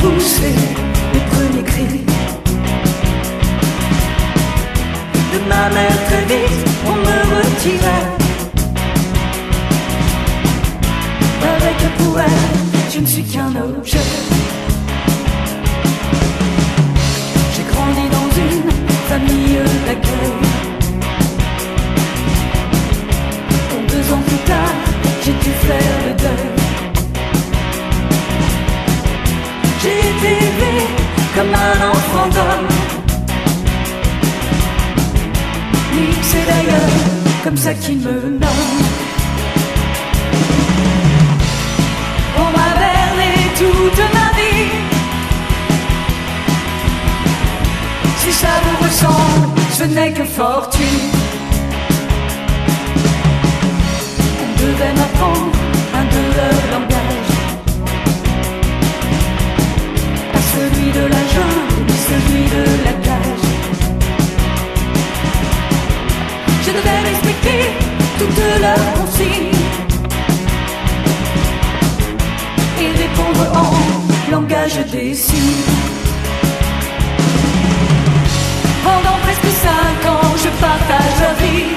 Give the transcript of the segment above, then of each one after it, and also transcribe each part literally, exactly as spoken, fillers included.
poussé mes premiers cris. De ma mère très vite on me retirait. Avec le poète, je ne suis qu'un objet. J'ai grandi dans une famille d'accueil. Et deux ans plus tard, j'ai dû faire le deuil. J'ai été élevé comme un enfant d'homme. C'est d'ailleurs comme ça qu'il me nomme. On m'a berné toute ma vie. Si ça vous ressemble, ce n'est que fortune. On devait m'apprendre un de leur langage, pas celui de la jungle, ni celui de la cage. Je devais respecter toutes leurs consignes et répondre en langage des signes. Pendant presque cinq ans, je partage la vie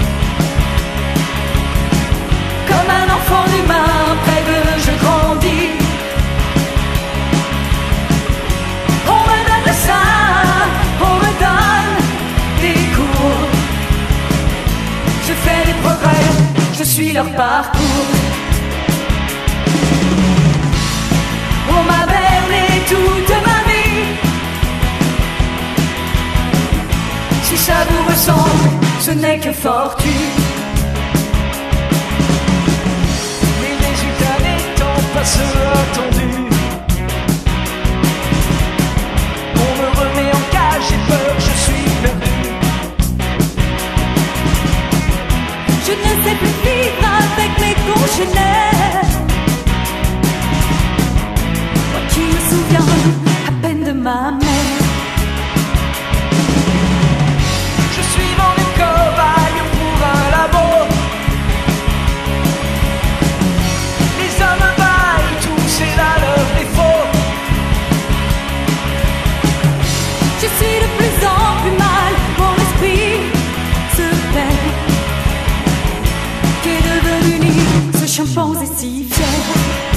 comme un enfant humain, près d'eux je grandis. On me donne le sein, on me donne des cours. Je fais des progrès, je suis leur parcours. On m'a berné toute ma vie. Si ça vous ressemble, ce n'est que fortune. Les résultats n'étant pas ceux attendus, on me remet en cage, j'ai peur, je suis perdu. Je ne sais plus vivre avec mes congénères. Moi qui me souviens à peine de ma mère. Je suis vendu cobaye pour un labo. Les hommes baillent, tous c'est là leur défaut. Je suis de plus en plus mal, mon esprit se perd. Qu'est devenu libre ce chimpanzé si fier?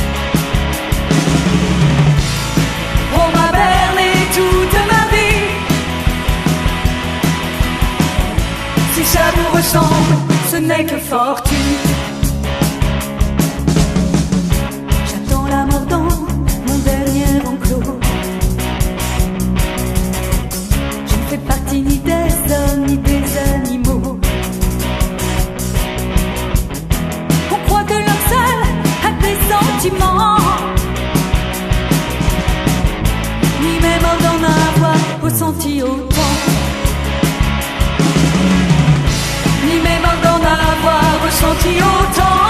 On m'a berné toute ma vie. Si ça vous ressemble, ce n'est que fortune. J'attends la mort dans mon dernier enclos. Je ne fais partie ni des hommes ni des animaux. On croit que l'homme seul a des sentiments, ni même d'en avoir ressenti autant, ni même d'en avoir ressenti autant,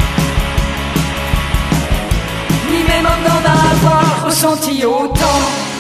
ni même d'en avoir ressenti autant.